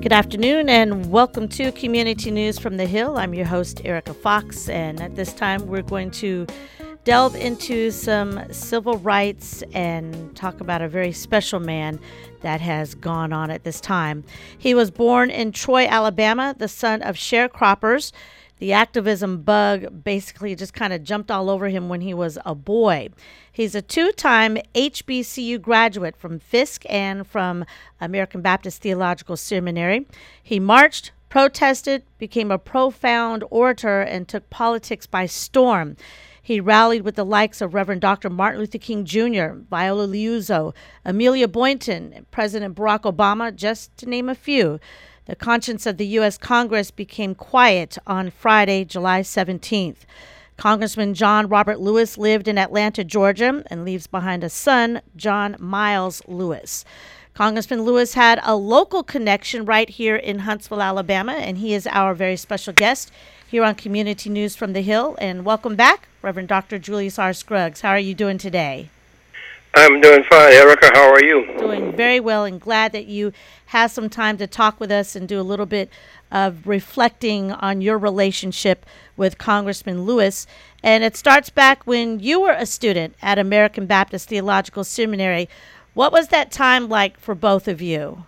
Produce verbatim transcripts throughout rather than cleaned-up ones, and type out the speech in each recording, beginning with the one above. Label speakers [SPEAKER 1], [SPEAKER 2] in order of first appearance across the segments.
[SPEAKER 1] Good afternoon and welcome to Community News from the Hill. I'm your host, Erica Fox, and at this time we're going to delve into some civil rights and talk about a very special man that has gone on at this time. He was born in Troy, Alabama, the son of sharecroppers. The activism bug basically just kind of jumped all over him when he was a boy. He's a two-time H B C U graduate from Fisk and from American Baptist Theological Seminary. He marched, protested, became a profound orator, and took politics by storm. He rallied with the likes of Reverend Doctor Martin Luther King Junior, Viola Liuzzo, Amelia Boynton, President Barack Obama, just to name a few. The conscience of the U S Congress became quiet on Friday, July seventeenth. Congressman John Robert Lewis lived in Atlanta, Georgia, and leaves behind a son, John Miles Lewis. Congressman Lewis had a local connection right here in Huntsville, Alabama, and he is our very special guest here on Community News from the Hill. And welcome back, Reverend Doctor Julius R. Scruggs. How are you doing today?
[SPEAKER 2] I'm doing fine, Erica. How are you?
[SPEAKER 1] Doing very well, and glad that you have some time to talk with us and do a little bit of reflecting on your relationship with Congressman Lewis. And it starts back when you were a student at American Baptist Theological Seminary. What was that time like for both of you?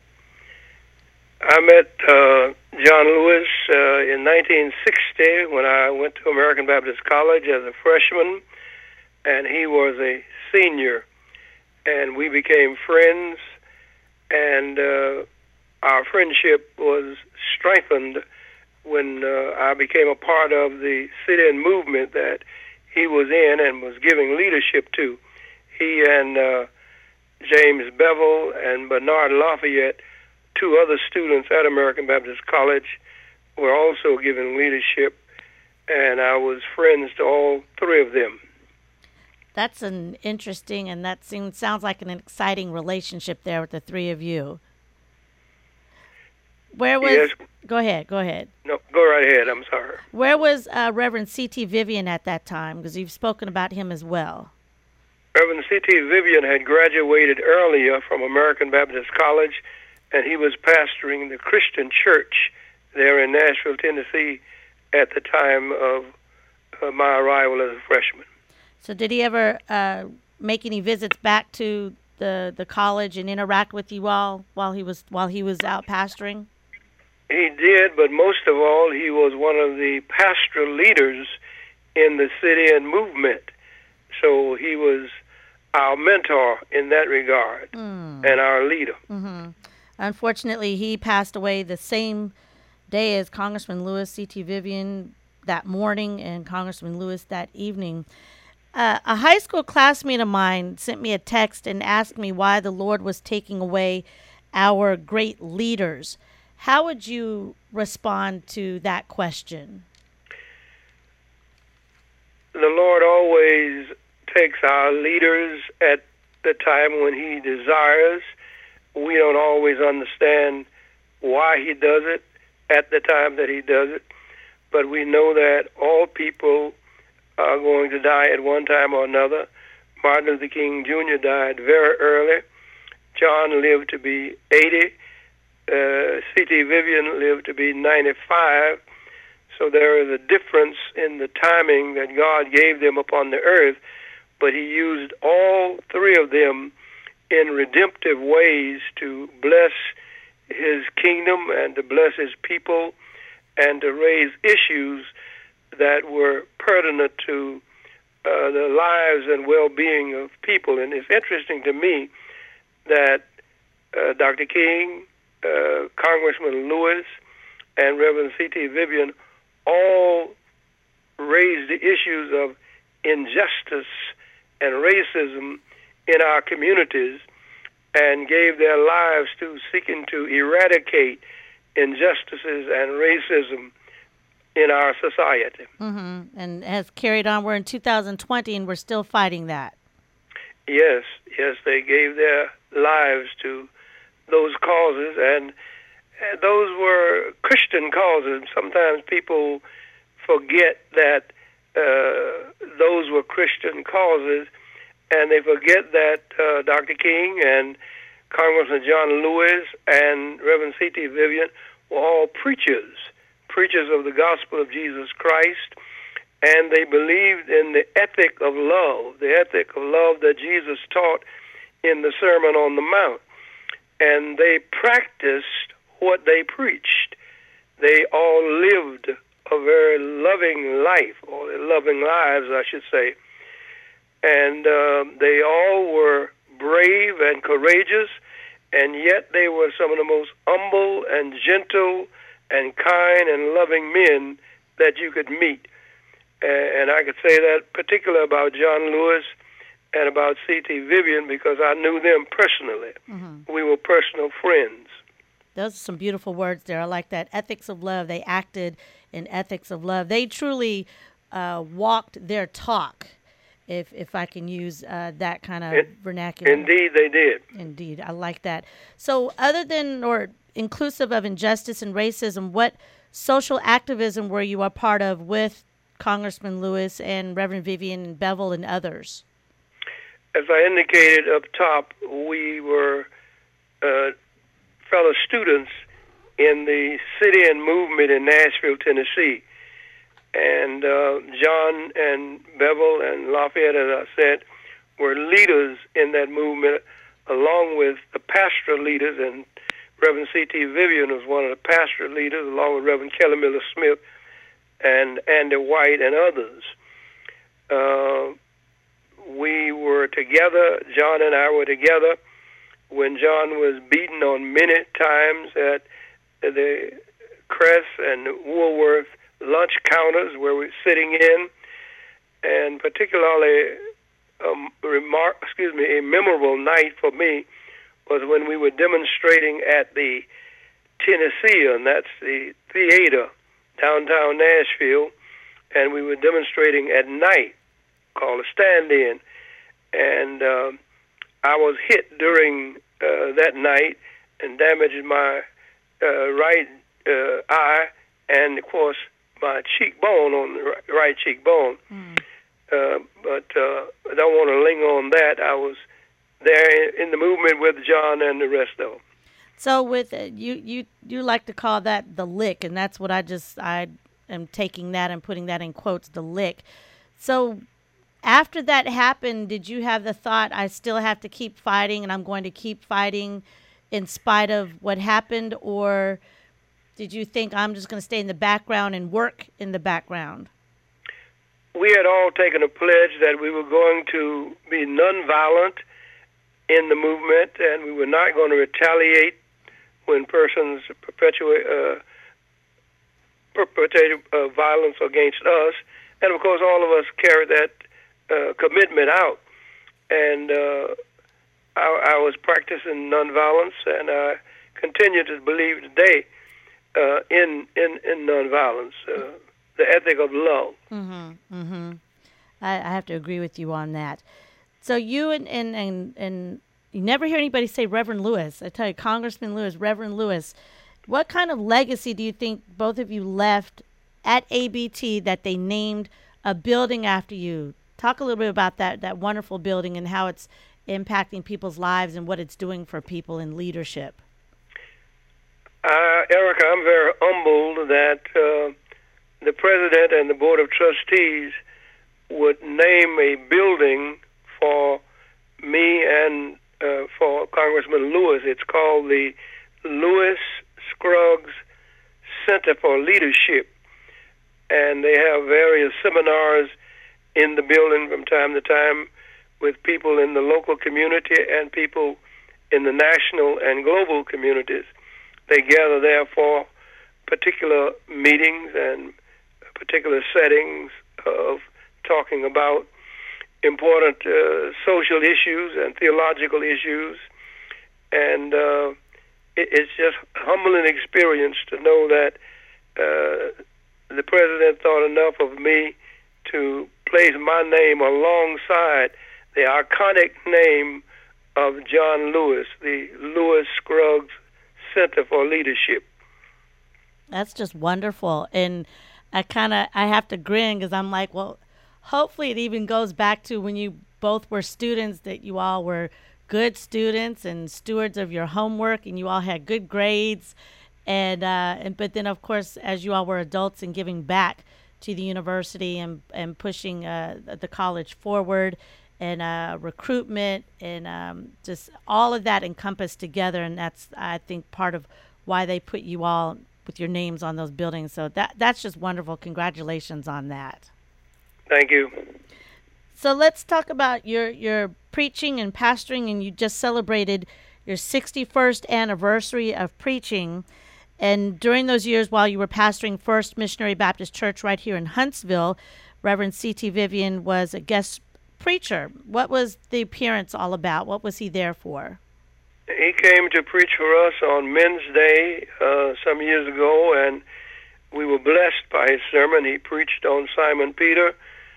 [SPEAKER 2] I met uh, John Lewis uh, in nineteen sixty when I went to American Baptist College as a freshman, and he was a senior, and we became friends, and uh, our friendship was strengthened when uh, I became a part of the sit-in movement that he was in and was giving leadership to. He and uh, James Bevel and Bernard Lafayette, two other students at American Baptist College, were also given leadership, and I was friends to all three of them.
[SPEAKER 1] That's an interesting, and that seems, sounds like an exciting relationship there with the three of you. Where was?
[SPEAKER 2] Yes.
[SPEAKER 1] Go ahead. Go ahead.
[SPEAKER 2] No, go right ahead. I'm sorry.
[SPEAKER 1] Where was uh, Reverend C T Vivian at that time? Because you've spoken about him as well.
[SPEAKER 2] Reverend C T Vivian had graduated earlier from American Baptist College, and he was pastoring the Christian church there in Nashville, Tennessee, at the time of uh, my arrival as a freshman.
[SPEAKER 1] So did he ever uh, make any visits back to the the college and interact with you all while he was while he was out pastoring?
[SPEAKER 2] He did, but most of all, he was one of the pastoral leaders in the sit-in movement. So he was our mentor in that regard, mm. and our leader.
[SPEAKER 1] Mm-hmm. Unfortunately, he passed away the same day as Congressman Lewis. C T Vivian that morning and Congressman Lewis that evening. Uh, a high school classmate of mine sent me a text and asked me why the Lord was taking away our great leaders. How would you respond to that question?
[SPEAKER 2] The Lord always takes our leaders at the time when He desires. We don't always understand why He does it at the time that He does it, but we know that all people are going to die at one time or another. Martin Luther King Junior died very early. John lived to be eighty. Uh, C T Vivian lived to be ninety-five. So there is a difference in the timing that God gave them upon the earth, but He used all three of them in redemptive ways to bless His kingdom and to bless His people and to raise issues that were pertinent to uh, the lives and well-being of people. And it's interesting to me that uh, Doctor King, uh, Congressman Lewis, and Reverend C T Vivian all raised the issues of injustice and racism in our communities and gave their lives to seeking to eradicate injustices and racism in our society.
[SPEAKER 1] Mm-hmm. And has carried on. We're in two thousand twenty and we're still fighting that.
[SPEAKER 2] Yes, yes, they gave their lives to those causes, and those were Christian causes. Sometimes people forget that uh, those were Christian causes, and they forget that uh, Doctor King and Congressman John Lewis and Reverend C T Vivian were all preachers, preachers of the gospel of Jesus Christ, and they believed in the ethic of love, the ethic of love that Jesus taught in the Sermon on the Mount. And they practiced what they preached. They all lived a very loving life, or loving lives, I should say. And uh, they all were brave and courageous, and yet they were some of the most humble and gentle and kind and loving men that you could meet. And I could say that particularly about John Lewis and about C T Vivian because I knew them personally. Mm-hmm. We were personal friends.
[SPEAKER 1] Those are some beautiful words there. I like that. Ethics of love. They acted in ethics of love. They truly uh, walked their talk, if if I can use uh, that kind of in, vernacular.
[SPEAKER 2] Indeed, they did.
[SPEAKER 1] Indeed. I like that. So other than or inclusive of injustice and racism, what social activism were you a part of with Congressman Lewis and Reverend Vivian Bevel and others?
[SPEAKER 2] As I indicated up top, we were uh, fellow students in the City and Movement in Nashville, Tennessee. And uh, John and Bevel and Lafayette, as I said, were leaders in that movement, along with the pastoral leaders, and Reverend C T Vivian was one of the pastoral leaders, along with Reverend Kelly Miller Smith and Andy White and others. Uh, we were together, John and I were together, when John was beaten on many times at the Crest and Woolworth lunch counters where we were sitting in, and particularly um, remark, excuse me, a memorable night for me was when we were demonstrating at the Tennessean, that's the theater downtown Nashville, and we were demonstrating at night called a stand-in, and uh, I was hit during uh, that night and damaged my uh, right uh, eye and, of course, my cheekbone on the right, right cheekbone. Mm. Uh, but uh, I don't want to linger on that. I was there in, in the movement with John and the rest of them.
[SPEAKER 1] So with uh, you, you, you like to call that the lick, and that's what I just I am taking that and putting that in quotes, the lick. So after that happened, did you have the thought, I still have to keep fighting, and I'm going to keep fighting in spite of what happened, or did you think I'm just going to stay in the background and work in the background?
[SPEAKER 2] We had all taken a pledge that we were going to be nonviolent in the movement, and we were not going to retaliate when persons perpetuate uh, perpetrated uh, violence against us. And, of course, all of us carried that uh, commitment out. And uh, I, I was practicing nonviolence, and I continue to believe today uh, in, in, in nonviolence, uh, the ethic of love.
[SPEAKER 1] Mm-hmm, mm-hmm. I, I have to agree with you on that. So you and, and, and, and you never hear anybody say Reverend Lewis. I tell you, Congressman Lewis, Reverend Lewis. What kind of legacy do you think both of you left at A B T that they named a building after you? Talk a little bit about that, that wonderful building and how it's impacting people's lives and what it's doing for people in leadership.
[SPEAKER 2] Uh, Erica, I'm very humbled that uh, the president and the board of trustees would name a building for me and uh, for Congressman Lewis. It's called the Lewis Scruggs Center for Leadership, and they have various seminars in the building from time to time with people in the local community and people in the national and global communities. They gather there for particular meetings and particular settings of talking about important uh, social issues and theological issues. And uh, it, it's just a humbling experience to know that uh, the president thought enough of me to place my name alongside the iconic name of John Lewis, the Lewis Scruggs Center for Leadership.
[SPEAKER 1] That's just wonderful. And I kind of, I have to grin because I'm like, well, hopefully it even goes back to when you both were students, that you all were good students and stewards of your homework, and you all had good grades. And, uh, and but then, of course, as you all were adults and giving back to the university and, and pushing uh, the college forward and uh, recruitment and um, just all of that encompassed together. And that's, I think, part of why they put you all with your names on those buildings. So that that's just wonderful. Congratulations on that.
[SPEAKER 2] Thank you.
[SPEAKER 1] So let's talk about your, your preaching and pastoring, and you just celebrated your sixty-first anniversary of preaching. And during those years while you were pastoring First Missionary Baptist Church right here in Huntsville, Reverend C T Vivian was a guest preacher. What was the appearance all about? What was he there for?
[SPEAKER 2] He came to preach for us on Men's Day uh, some years ago, and we were blessed by his sermon. He preached on Simon Peter,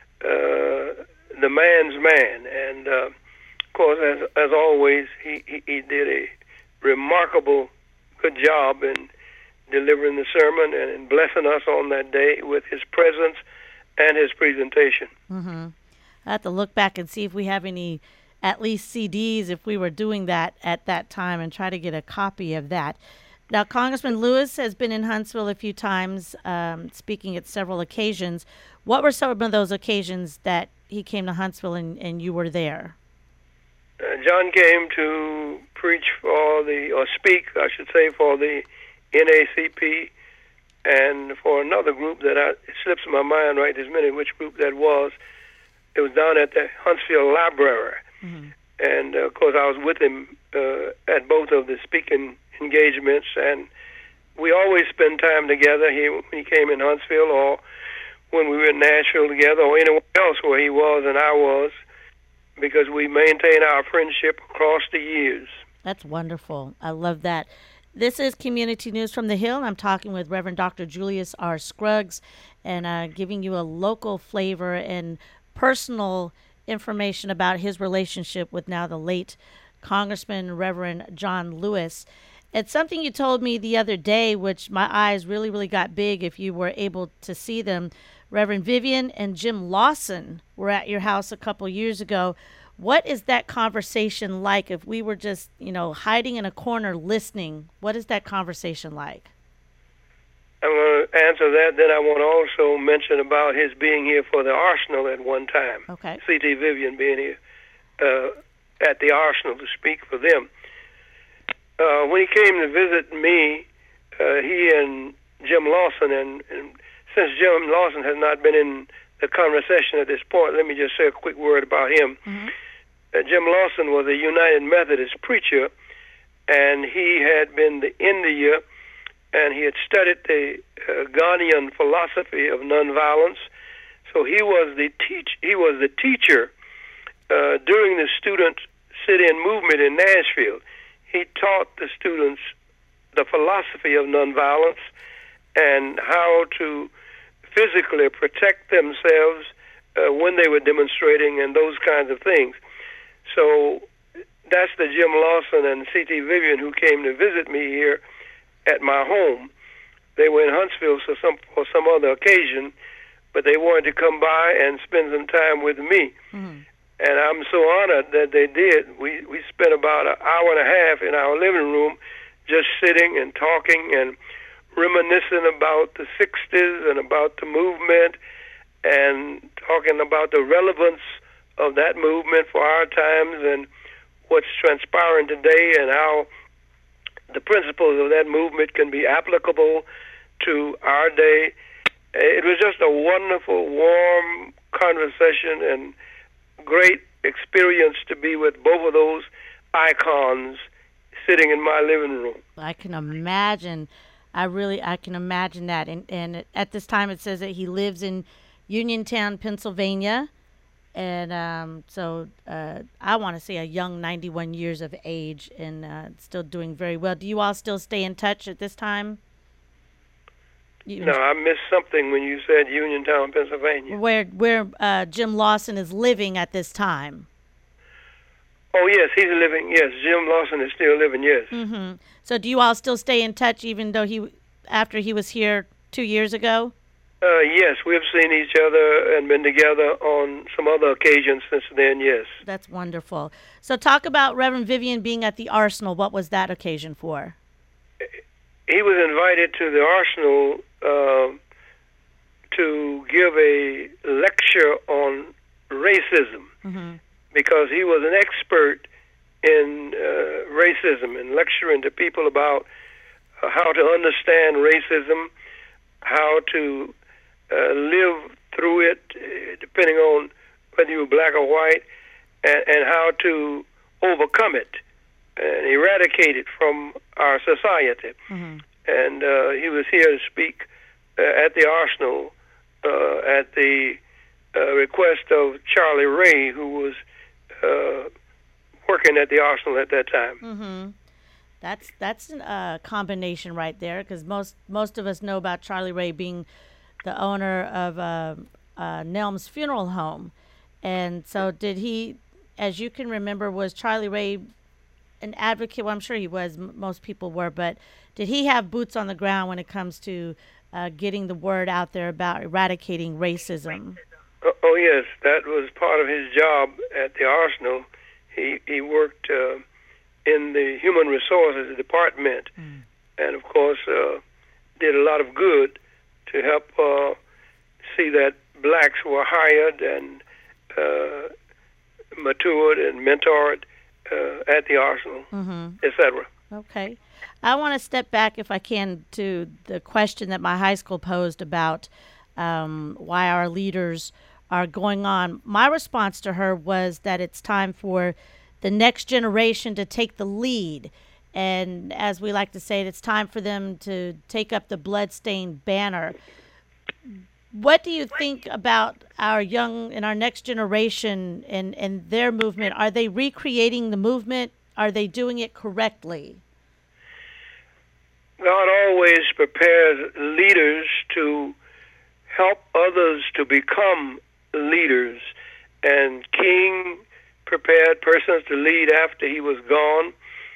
[SPEAKER 2] uh, the man's man. And, uh, of course, as, as always, he, he, he did a remarkable good job in delivering the sermon and in blessing us on that day with his presence and his presentation.
[SPEAKER 1] Mm-hmm. I have to look back and see if we have any, at least C Ds, if we were doing that at that time, and try to get a copy of that. Now, Congressman Lewis has been in Huntsville a few times, um, speaking at several occasions. What were some of those occasions that he came to Huntsville and, and you were there?
[SPEAKER 2] Uh, John came to preach for the, or speak, I should say, for the N A C P and for another group that I, it slips my mind right this minute which group that was. It was down at the Huntsville Library. Mm-hmm. And, uh, of course, I was with him uh, at both of the speaking engagements, and we always spend time together here when he came in Huntsville or when we were in Nashville together or anywhere else where he was and I was, because we maintain our friendship across the years.
[SPEAKER 1] That's wonderful. I love that. This is Community News from the Hill. I'm talking with Reverend Doctor Julius R. Scruggs and uh, giving you a local flavor and personal information about his relationship with now the late Congressman Reverend John Lewis. It's something you told me the other day, which my eyes really, really got big if you were able to see them. Reverend Vivian and Jim Lawson were at your house a couple years ago. What is that conversation like if we were just, you know, hiding in a corner listening? What is that conversation like?
[SPEAKER 2] I'm going to answer that. Then I want to also mention about his being here for the Arsenal at one time.
[SPEAKER 1] Okay.
[SPEAKER 2] C T Vivian being here uh, at the Arsenal to speak for them. Uh, when he came to visit me, uh, he and Jim Lawson, and, and since Jim Lawson has not been in the conversation at this point, let me just say a quick word about him. Mm-hmm. Uh, Jim Lawson was a United Methodist preacher, and he had been to India, and he had studied the uh, Gandhian philosophy of nonviolence. So he was the teach he was the teacher uh, during the student sit-in movement in Nashville. He taught the students the philosophy of nonviolence and how to physically protect themselves uh, when they were demonstrating and those kinds of things. So that's the Jim Lawson and C T Vivian who came to visit me here at my home. They were in Huntsville for some, for some other occasion, but they wanted to come by and spend some time with me. Mm-hmm. And I'm so honored that they did. We we spent about an hour and a half in our living room just sitting and talking and reminiscing about the sixties and about the movement and talking about the relevance of that movement for our times and what's transpiring today and how the principles of that movement can be applicable to our day. It was just a wonderful, warm conversation and great experience to be with both of those icons sitting in my living room.
[SPEAKER 1] I can imagine. I really, I can imagine that. And, and at this time it says that he lives in Uniontown, Pennsylvania. And um, so uh, I want to say a young ninety-one years of age and uh, still doing very well. Do you all still stay in touch at this time? You,
[SPEAKER 2] no, I missed something when you said Uniontown, Pennsylvania.
[SPEAKER 1] Where where uh, Jim Lawson is living at this time.
[SPEAKER 2] Oh, yes, he's living. Yes, Jim Lawson is still living, yes.
[SPEAKER 1] Mm-hmm. So do you all still stay in touch even though he, after he was here two years ago?
[SPEAKER 2] Uh, yes, we've seen each other and been together on some other occasions since then, yes.
[SPEAKER 1] That's wonderful. So talk about Reverend Vivian being at the Arsenal. What was that occasion for?
[SPEAKER 2] He was invited to the Arsenal uh, to give a lecture on racism, mm-hmm. because he was an expert in uh, racism and lecturing to people about uh, how to understand racism, how to uh, live through it, uh, depending on whether you were black or white, and, and how to overcome it and eradicate it from our society. Mm-hmm. And uh, he was here to speak uh, at the Arsenal uh, at the uh, request of Charlie Ray, who was uh, working at the Arsenal at that time.
[SPEAKER 1] Mm-hmm. That's that's a uh, combination right there, because most most of us know about Charlie Ray being the owner of uh, uh, Nelms Funeral Home. And so did he, as you can remember, was Charlie Ray an advocate? Well, I'm sure he was. M- most people were. But did he have boots on the ground when it comes to uh, getting the word out there about eradicating racism?
[SPEAKER 2] Oh, oh, yes. That was part of his job at the Arsenal. He, he worked uh, in the Human Resources Department, mm. and, of course, uh, did a lot of good to help uh, see that blacks were hired and uh, matured and mentored uh, at the Arsenal, mm-hmm. et cetera.
[SPEAKER 1] Okay. I want to step back, if I can, to the question that my high school posed about um, why our leaders are going on. My response to her was that it's time for the next generation to take the lead. And as we like to say, it's time for them to take up the bloodstained banner. What do you think about our young and our next generation and, and their movement? Are they recreating the movement? Are they doing it correctly?
[SPEAKER 2] God always prepares leaders to help others to become leaders. And King prepared persons to lead after he was gone.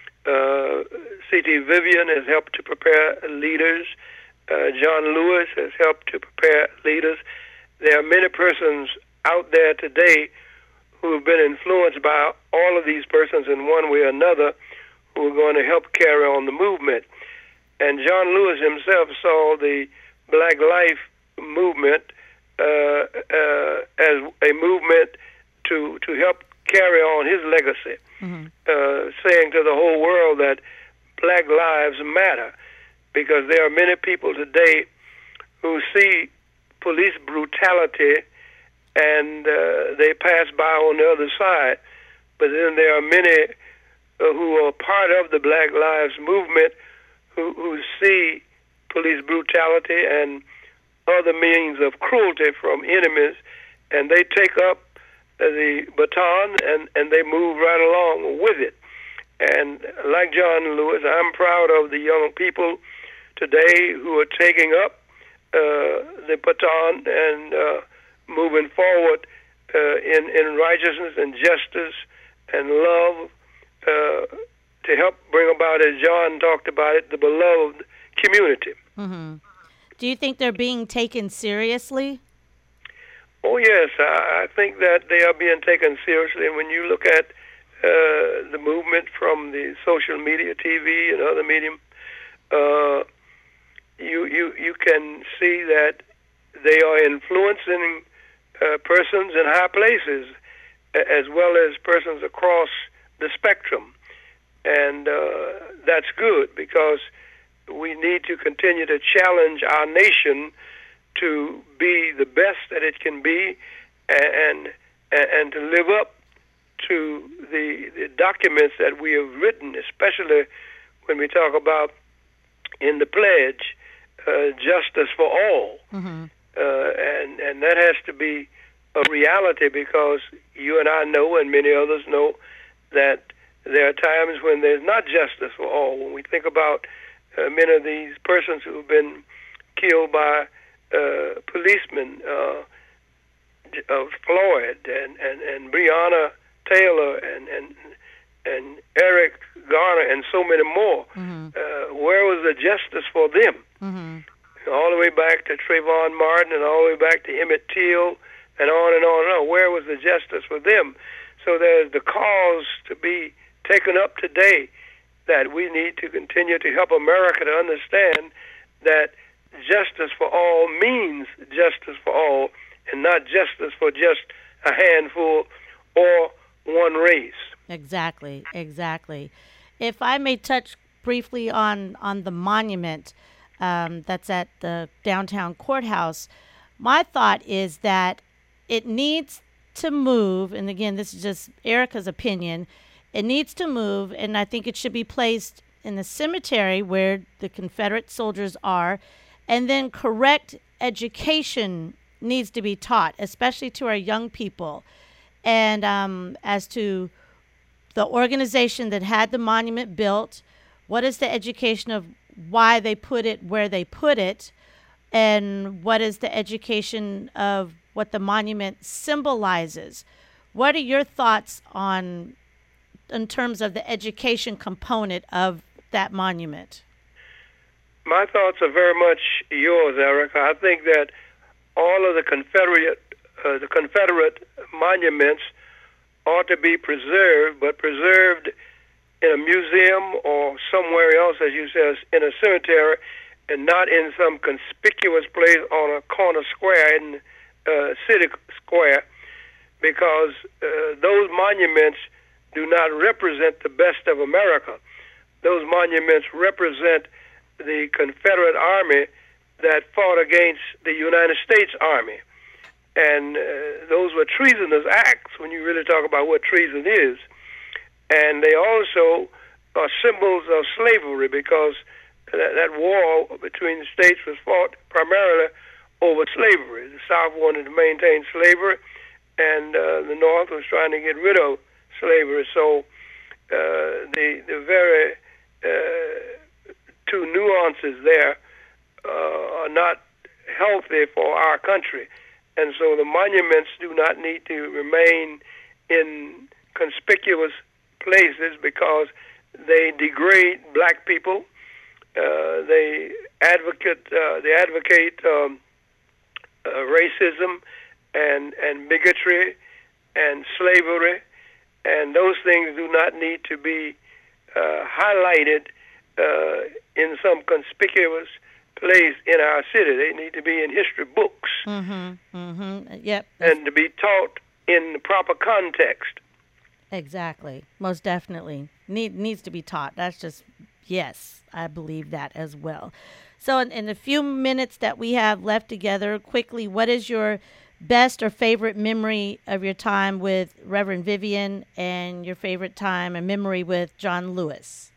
[SPEAKER 2] Uh, C T Vivian has helped to prepare leaders. Uh, John Lewis has helped to prepare leaders. There are many persons out there today who have been influenced by all of these persons in one way or another, who are going to help carry on the movement. And John Lewis himself saw the Black Life movement uh, uh, as a movement to to help carry on his legacy, mm-hmm. uh, saying to the whole world that black lives matter, because there are many people today who see police brutality and uh, they pass by on the other side. But then there are many uh, who are part of the Black Lives movement who, who see police brutality and other means of cruelty from enemies, and they take up the baton and, and they move right along with it. And like John Lewis, I'm proud of the young people today who are taking up uh, the baton and uh, moving forward uh, in, in righteousness and justice and love uh, to help bring about, as John talked about it, the beloved community.
[SPEAKER 1] Mm-hmm. Do you think they're being taken seriously?
[SPEAKER 2] Oh, yes. I, I think that they are being taken seriously. And when you look at uh, the movement from the social media, T V, and other medium, uh, you, you, you can see that they are influencing uh, persons in high places as well as persons across the spectrum. And uh, that's good, because we need to continue to challenge our nation to be the best that it can be, and and, and to live up to the, the documents that we have written, especially when we talk about in the pledge, uh, justice for all. Mm-hmm. Uh, and, and that has to be a reality, because you and I know, and many others know, that there are times when there's not justice for all. When we think about uh, many of these persons who have been killed by uh, policemen, uh, of Floyd and, and, and Breonna Taylor and, and and Eric Garner and so many more, mm-hmm. uh, where was the justice for them? Mm-hmm. all the way back to Trayvon Martin and all the way back to Emmett Till and on and on and on. Where was the justice for them? So there's the cause to be taken up today that we need to continue to help America to understand that justice for all means justice for all and not justice for just a handful or one race.
[SPEAKER 1] Exactly, exactly. If I may touch briefly on, on the monument um, that's at the downtown courthouse, my thought is that it needs to move, and again, this is just Erica's opinion, it needs to move, and I think it should be placed in the cemetery where the Confederate soldiers are, and then correct education needs to be taught, especially to our young people. And um, as to the organization that had the monument built, what is the education of why they put it where they put it, and what is the education of what the monument symbolizes? What are your thoughts on, in terms of the education component of that monument?
[SPEAKER 2] My thoughts are very much yours, Erica. I think that all of the Confederate, uh, the Confederate monuments ought to be preserved, but preserved in a museum or somewhere else, as you said, in a cemetery, and not in some conspicuous place on a corner square in uh, City Square, because uh, those monuments do not represent the best of America. Those monuments represent the Confederate Army that fought against the United States Army. And uh, those were treasonous acts when you really talk about what treason is. And they also are symbols of slavery, because that, that war between the states was fought primarily over slavery. The South wanted to maintain slavery, and uh, the North was trying to get rid of slavery. So uh, the, the very uh, two nuances there uh, are not healthy for our country. And so the monuments do not need to remain in conspicuous places, because they degrade black people. Uh, they advocate uh, they advocate um, uh, racism and and bigotry and slavery, and those things do not need to be uh, highlighted uh, in some conspicuous place in our city. They need to be in history books.
[SPEAKER 1] Mm-hmm. Mm-hmm. Yep.
[SPEAKER 2] And to be taught in the proper context.
[SPEAKER 1] Exactly. Most definitely. Need, needs to be taught. That's just, yes, I believe that as well. So in, in the few minutes that we have left together, quickly, what is your best or favorite memory of your time with Reverend Vivian, and your favorite time and memory with John Lewis?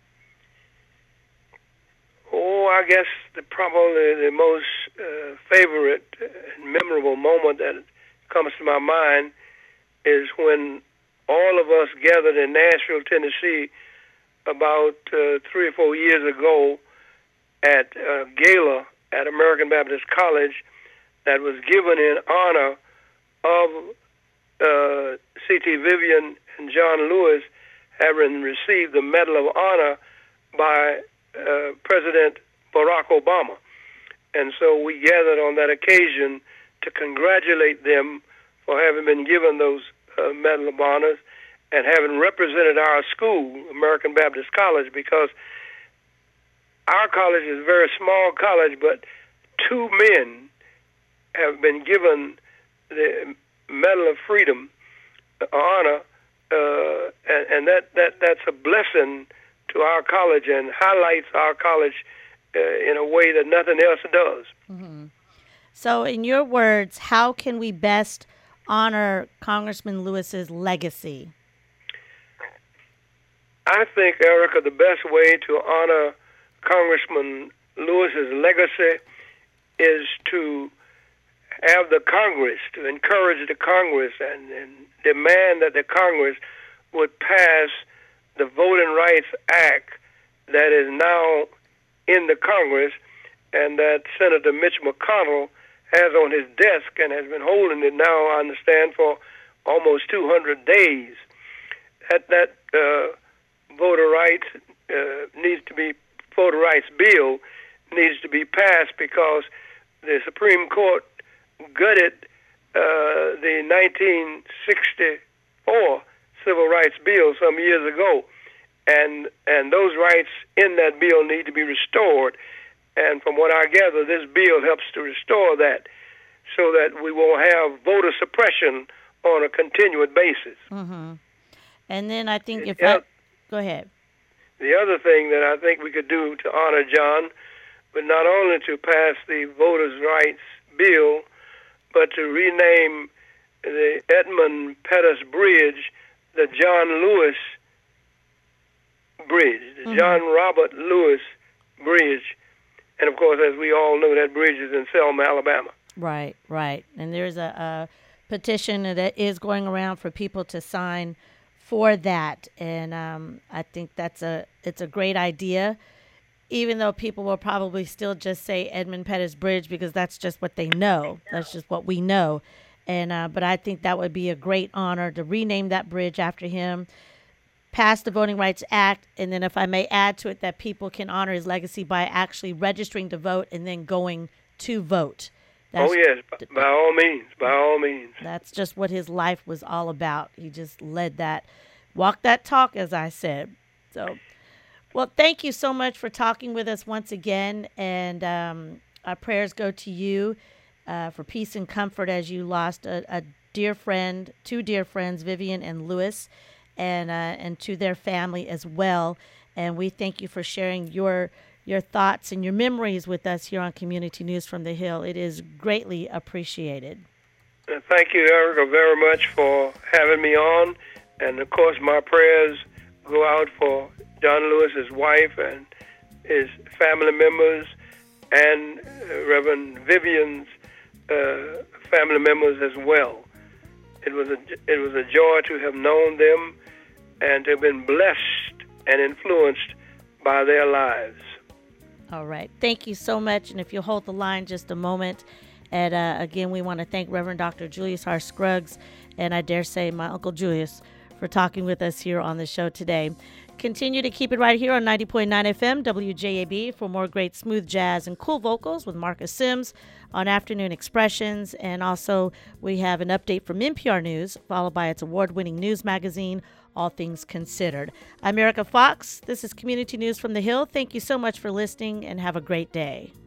[SPEAKER 2] Oh, I guess the probably the most uh, favorite and memorable moment that comes to my mind is when all of us gathered in Nashville, Tennessee, about uh, three or four years ago at a gala at American Baptist College that was given in honor of uh, C T Vivian and John Lewis having received the Medal of Honor by uh, President Barack Obama. And so we gathered on that occasion to congratulate them for having been given those uh, Medal of Honors and having represented our school, American Baptist College, because our college is a very small college, but two men have been given the Medal of Freedom honor, uh, and, and that, that that's a blessing to our college and highlights our college uh, in a way that nothing else does.
[SPEAKER 1] Mm-hmm. So in your words, how can we best honor Congressman Lewis's legacy?
[SPEAKER 2] I think, Erica, the best way to honor Congressman Lewis's legacy is to have the Congress, to encourage the Congress and, and demand that the Congress would pass the Voting Rights Act that is now in the Congress and that Senator Mitch McConnell has on his desk and has been holding it now, I understand, for almost two hundred days. That, that uh, voter rights uh, needs to be, voter rights bill needs to be passed because the Supreme Court gutted uh, the nineteen sixty-four Civil Rights Bill some years ago, and and those rights in that bill need to be restored. And from what I gather, this bill helps to restore that, so that we won't have voter suppression on a continuous basis.
[SPEAKER 1] Mm-hmm. And then I think if
[SPEAKER 2] yeah,
[SPEAKER 1] I go ahead.
[SPEAKER 2] The other thing that I think we could do to honor John, but not only to pass the Voters' Rights Bill, but to rename the Edmund Pettus Bridge the John Lewis Bridge, the mm-hmm. John Robert Lewis Bridge. And, of course, as we all know, that bridge is in Selma, Alabama.
[SPEAKER 1] Right, right. And there's a, a petition that is going around for people to sign for that. And um, I think that's a it's a great idea, even though people will probably still just say Edmund Pettus Bridge because that's just what they know. That's just what we know. And uh, but I think that would be a great honor to rename that bridge after him, pass the Voting Rights Act, and then if I may add to it, that people can honor his legacy by actually registering to vote and then going to vote. That's,
[SPEAKER 2] oh, yes, by, by all means, by all means.
[SPEAKER 1] That's just what his life was all about. He just led that, walked that talk, as I said. So, well, thank you so much for talking with us once again, and um, our prayers go to you. Uh, for peace and comfort as you lost a, a dear friend, two dear friends, Vivian and Lewis, and uh, and to their family as well. And we thank you for sharing your your thoughts and your memories with us here on Community News from the Hill. It is greatly appreciated.
[SPEAKER 2] Uh, thank you, Erica, very much for having me on. And, of course, my prayers go out for John Lewis's wife and his family members and uh, Reverend Vivian's Uh, family members as well. It was a it was a joy to have known them and to have been blessed and influenced by their lives.
[SPEAKER 1] All right. Thank you so much. And if you'll hold the line just a moment. And uh, again, we want to thank Reverend Doctor Julius R. Scruggs, and I dare say my Uncle Julius, for talking with us here on the show today. Continue to keep it right here on ninety point nine F M W J A B for more great smooth jazz and cool vocals with Marcus Sims on Afternoon Expressions. And also we have an update from N P R News, followed by its award-winning news magazine, All Things Considered. I'm Erica Fox. This is Community News from the Hill. Thank you so much for listening and have a great day.